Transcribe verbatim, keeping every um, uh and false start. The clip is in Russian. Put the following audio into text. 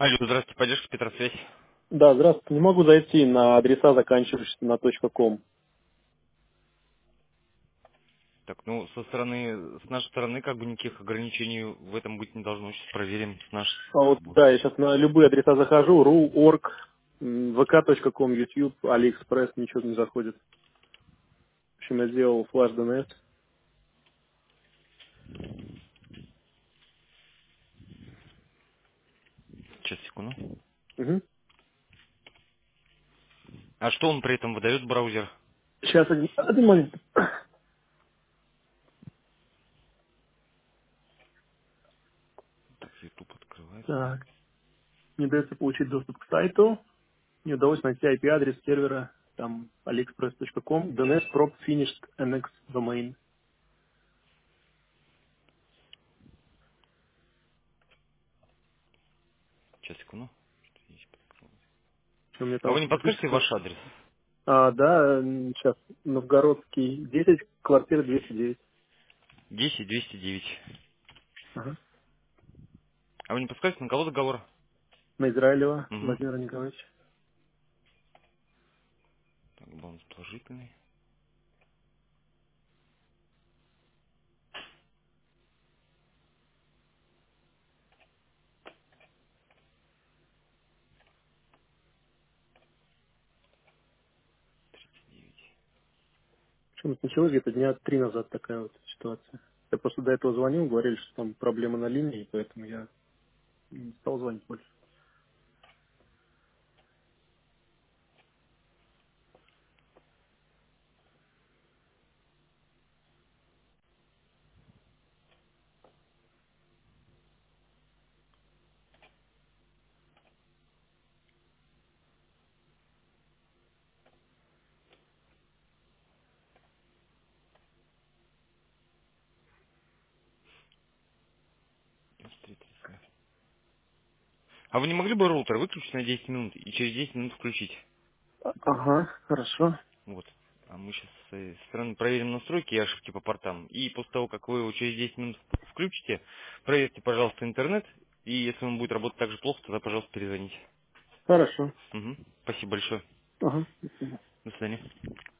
Алло, здравствуйте, поддержка Петросвязь. Да, здравствуйте. Не могу зайти на адреса, заканчивающиеся на .com. Так, ну, со стороны, с нашей стороны, как бы никаких ограничений в этом быть не должно. Сейчас проверим с нашей. А вот, да, я сейчас на любые адреса захожу. ру, орг, vk.com, YouTube, AliExpress, ничего не заходит. В общем, я сделал флаш ди эн эс. Сейчас, секунду. Угу. А что он при этом выдает браузер? Сейчас, один, один момент. Так, YouTube открывается. Так, не дается получить доступ к сайту. Не удалось найти ай пи-адрес сервера, там, aliexpress.com, ди эн эс prop finished nx domain. Сейчас, секунду. Что здесь подкрылось? У меня А там вы не подскажете автоматически... ваш адрес? А, да, сейчас, Новгородский, десять, квартира двести девять. десять двести девять. Ага. А вы не подскажете, на кого договор? На Израилева Угу. Владимира Николаевича. Так, бонус положительный. девять. Причем это началось где-то дня три назад такая вот ситуация. Я просто до этого звонил, говорили, что там проблема на линии, поэтому я не стал звонить больше. девяносто три тридцать два. А вы не могли бы роутер выключить на десять минут и через десять минут включить? А- Ага, хорошо. Вот. А мы сейчас с этой стороны проверим настройки и ошибки по портам. И после того, как вы его через десять минут включите, проверьте, пожалуйста, интернет. И если он будет работать так же плохо, тогда, пожалуйста, перезвоните. Хорошо. Мгм. Спасибо большое. Ага. До свидания. До свидания.